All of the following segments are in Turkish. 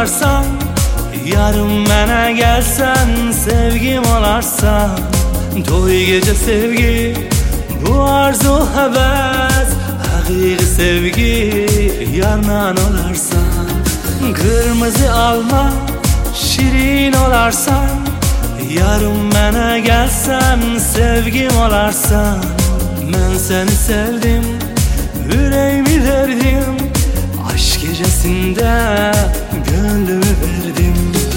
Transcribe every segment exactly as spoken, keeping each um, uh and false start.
olarsan, yarım mənə gəlsən, sevgim olarsan. Toy gece sevgi, bu arzu həvəs, həqiqi sevgi, yarnan olarsan. Kırmızı alma, şirin olarsan, yarım mənə gəlsən, sevgim olarsan. Mən səni sevdim, yüreğimi verdim, aşk gecesinde gönlümü verdim.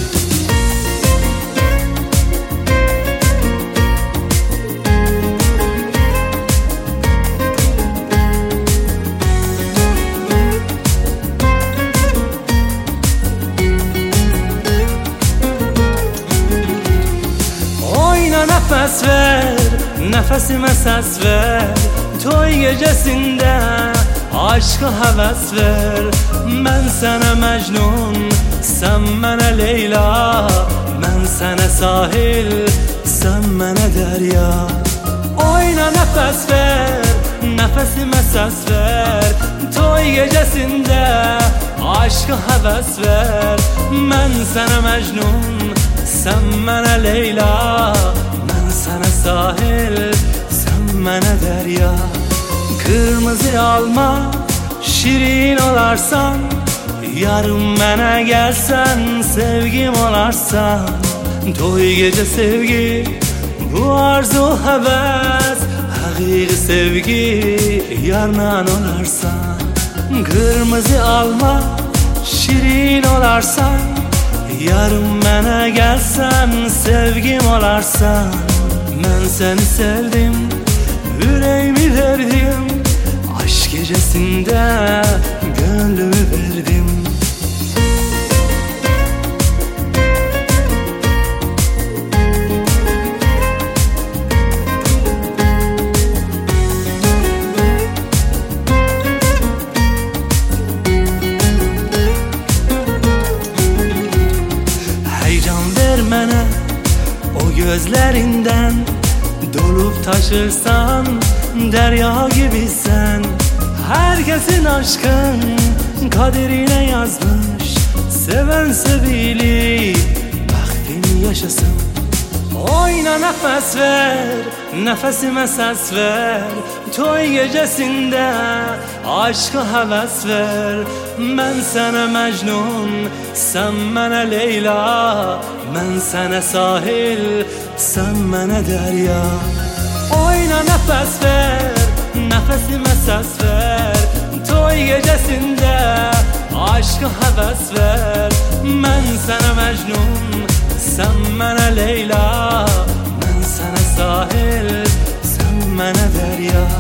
Oyna nefes ver, nefesime ses ver, toy gecesinde aşka heves ver. Ben sana Mecnun, sen bana Leyla, ben sana sahil, sen bana derya. Oyna nefes ver, nefesime ses ver, toy gecesinde aşka heves ver. Ben sana Mecnun, sen bana Leyla, ben sana sahil, sen bana derya. Kırmızı alma, şirin olarsan, yarım mənə gəlsən, sevgim olarsan. Toy gece sevgi, bu arzu həvəs, həqiqi sevgi, yarnan olarsan. Kırmızı alma, şirin olarsan, yarım mənə gəlsən, sevgim olarsan. Mən səni sevdim, yüreğimi verdim, aşk gecesinde gönlümü verdim. Heyecan ver mənə o gözlerinden, dolup taşırsan derya gibisən. Herkesin aşkın kaderine yazmış, seven sevili baktın yaşasın. Oyna nefes ver, nefesime ses ver, toy gecesinde aşka heves ver. Ben sana Mecnun, sen bana Leyla, ben sana sahil, sen bana derya. Oyna nefes ver, nefesime ses ver, toy gecesinde aşka heves ver. Ben sana Mecnun, sen bana Leyla, ben sana sahil, sen bana derya.